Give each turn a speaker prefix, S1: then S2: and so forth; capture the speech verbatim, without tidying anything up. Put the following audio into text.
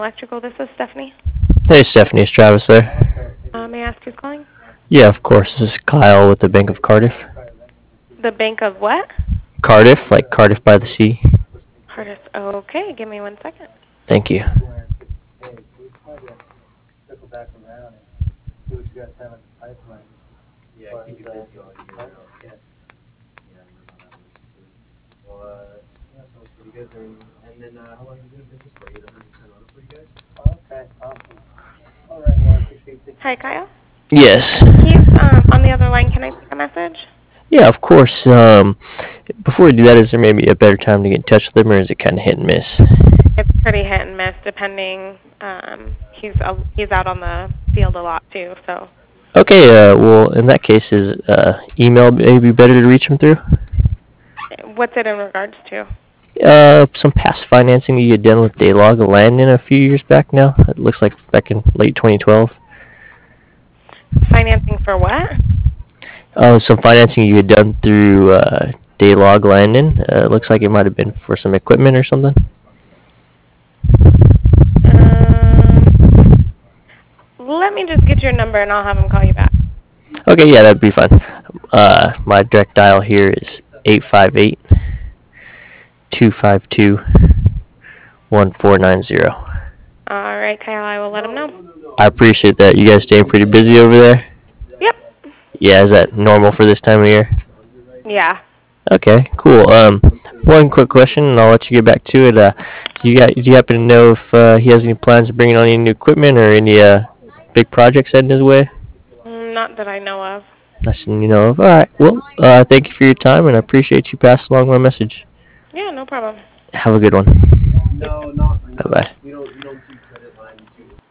S1: Electrical. This is Stephanie.
S2: Hey, Stephanie, is Travis there?
S1: Uh, may I ask who's calling?
S2: Yeah, of course. This is Kyle with the Bank of Cardiff.
S1: The Bank of what?
S2: Cardiff, like Cardiff by the sea.
S1: Curtis. Okay, give me one second.
S2: Thank you.
S1: Hi, Kyle.
S2: Yes.
S1: He's um, on the other line. Can I take a message?
S2: Yeah, of course. Um, before we do that, is there maybe a better time to get in touch with him, or is it kind of hit and miss?
S1: It's pretty hit and miss, depending. Um, he's uh, he's out on the field a lot too. So.
S2: Okay. Uh, well, in that case, is uh, email maybe better to reach him through?
S1: What's it in regards to?
S2: Uh, some past financing you had done with Daylog Landon a few years back now. It looks like back in late twenty twelve.
S1: Financing for what?
S2: Uh, some financing you had done through uh, Daylog Landon. Uh, it looks like it might have been for some equipment or something.
S1: Um, let me just get your number and I'll have him call you back.
S2: Okay, yeah, that'd be fine. Uh, my direct dial here is eight five eight, two five two, one four nine zero.
S1: All right, Kyle, I will let him know.
S2: I appreciate that. You guys staying pretty busy over there?
S1: Yep.
S2: Yeah, is that normal for this time of year?
S1: Yeah.
S2: Okay, cool. Um, one quick question, and I'll let you get back to it. Uh, do you got, do you happen to know if uh, he has any plans of bringing on any new equipment or any uh, big projects heading his way?
S1: Mm, Not that I know of.
S2: Nothing you know of. All right. Well, uh, thank you for your time, and I appreciate you passing along my message.
S1: Yeah, no problem.
S2: Have a good one. Bye bye.